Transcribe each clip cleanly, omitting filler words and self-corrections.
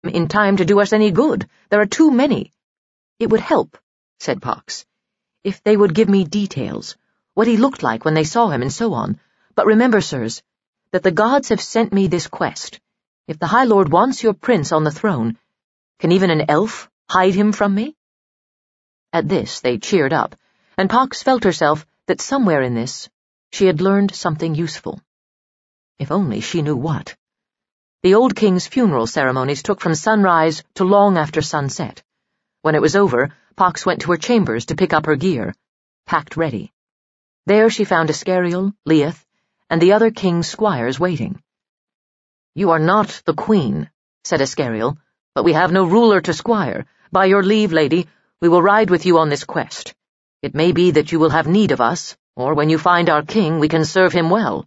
in time to do us any good. There are too many." "It would help," said Pox, "if they would give me details, what he looked like when they saw him and so on. But remember, sirs, that the gods have sent me this quest. If the High Lord wants your prince on the throne, can even an elf hide him from me?" At this they cheered up, and Pox felt herself that somewhere in this she had learned something useful. If only she knew what. The old king's funeral ceremonies took from sunrise to long after sunset. When it was over, Pox went to her chambers to pick up her gear, packed ready. There she found Ascariel, Leith, and the other king's squires waiting. "You are not the queen," said Ascariel, "but we have no ruler to squire. By your leave, lady, we will ride with you on this quest. It may be that you will have need of us, or when you find our king we can serve him well."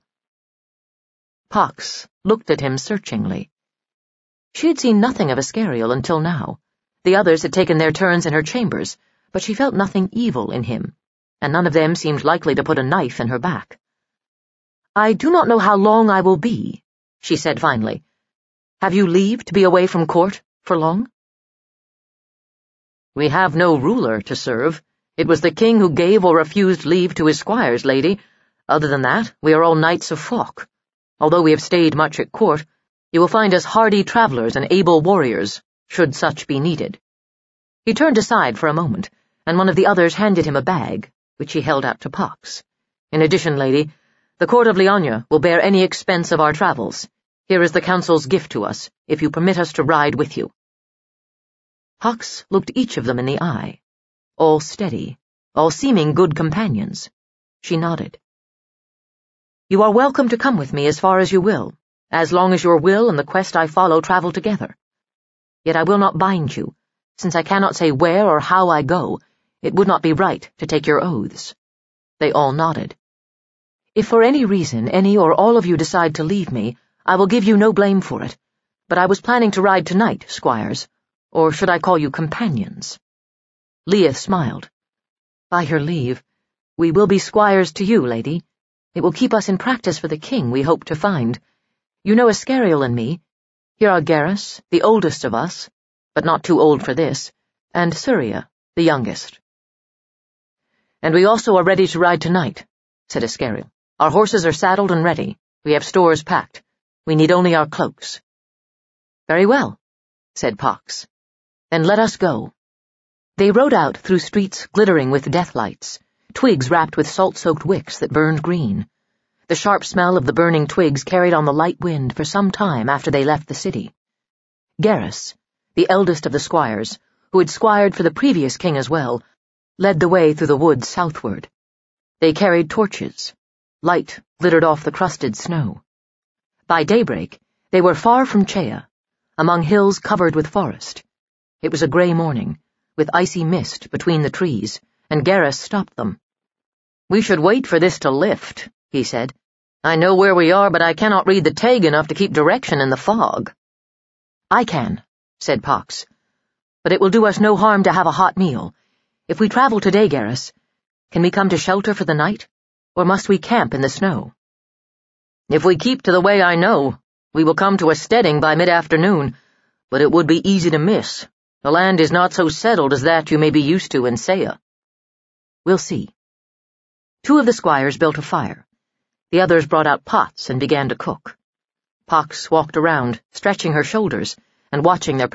Pox looked at him searchingly. She had seen nothing of Ascariel until now. The others had taken their turns in her chambers, but she felt nothing evil in him, and none of them seemed likely to put a knife in her back. "I do not know how long I will be," she said finally. "Have you leave to be away from court for long?" "We have no ruler to serve. It was the king who gave or refused leave to his squires, lady. Other than that, we are all knights of Falk. Although we have stayed much at court, you will find us hardy travelers and able warriors, should such be needed." He turned aside for a moment, and one of the others handed him a bag, which he held out to Pox. "In addition, lady, the court of Liania will bear any expense of our travels. Here is the council's gift to us, if you permit us to ride with you." Pox looked each of them in the eye. All steady, all seeming good companions. She nodded. "You are welcome to come with me as far as you will, as long as your will and the quest I follow travel together. Yet I will not bind you. Since I cannot say where or how I go, it would not be right to take your oaths." They all nodded. "If for any reason any or all of you decide to leave me, I will give you no blame for it. But I was planning to ride tonight, squires, or should I call you companions?" Leith smiled. "By your leave, we will be squires to you, lady. It will keep us in practice for the king we hope to find. You know Ascariel and me. Here are Garrus, the oldest of us, but not too old for this, and Surya, the youngest." "And we also are ready to ride tonight," said Ascariel. "Our horses are saddled and ready. We have stores packed. We need only our cloaks." "Very well," said Pox. "Then let us go." They rode out through streets glittering with death-lights, twigs wrapped with salt-soaked wicks that burned green. The sharp smell of the burning twigs carried on the light wind for some time after they left the city. Garrus, the eldest of the squires, who had squired for the previous king as well, led the way through the woods southward. They carried torches. Light glittered off the crusted snow. By daybreak, they were far from Chea, among hills covered with forest. It was a grey morning, with icy mist between the trees, and Garrus stopped them. "We should wait for this to lift," he said. "I know where we are, but I cannot read the tag enough to keep direction in the fog." "I can," said Pox. "But it will do us no harm to have a hot meal. If we travel today, Garrus, can we come to shelter for the night, or must we camp in the snow?" "If we keep to the way I know, we will come to a steading by mid-afternoon, but it would be easy to miss. The land is not so settled as that you may be used to in Saya." "We'll see." Two of the squires built a fire. The others brought out pots and began to cook. Pox walked around, stretching her shoulders and watching their